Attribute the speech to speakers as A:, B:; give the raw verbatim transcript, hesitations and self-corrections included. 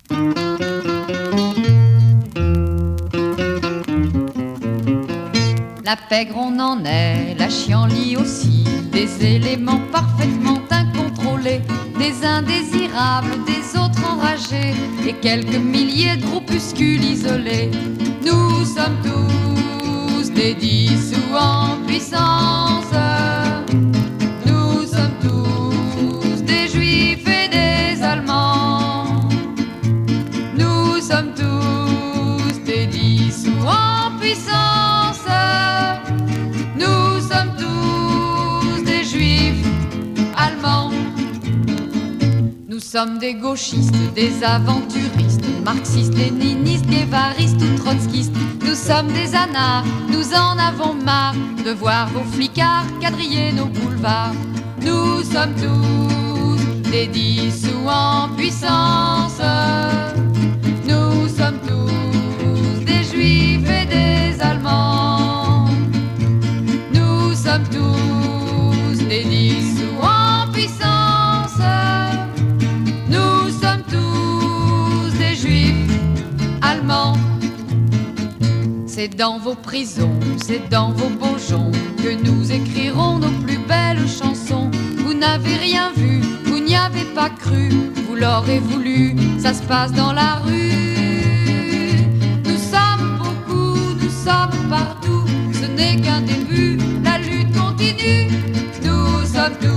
A: La pègre on en est, la chienlit aussi, des éléments parfaitement incontrôlés, des indésirables, des autres enragés, et quelques milliers de groupuscules isolés. Nous sommes tous des dissous en puissance, nous sommes tous des juifs et des allemands, nous sommes tous des dissous en puissance. Nous sommes tous des juifs allemands. Nous sommes des gauchistes, des aventuristes, marxistes, léninistes, guévaristes ou trotskistes. Nous sommes des anards, nous en avons marre de voir vos flicards quadriller nos boulevards. Nous sommes tous des dissous en puissance. Nous sommes tous des juifs et des allemands. Nous sommes tous des dissous en puissance. Nous sommes tous des juifs allemands. C'est dans vos prisons, c'est dans vos bourgeons que nous écrirons nos plus belles chansons. Vous n'avez rien vu, vous n'y avez pas cru, vous l'aurez voulu, ça se passe dans la rue. Nous sommes beaucoup, nous sommes partout, ce n'est qu'un début, la lutte continue. Nous sommes tous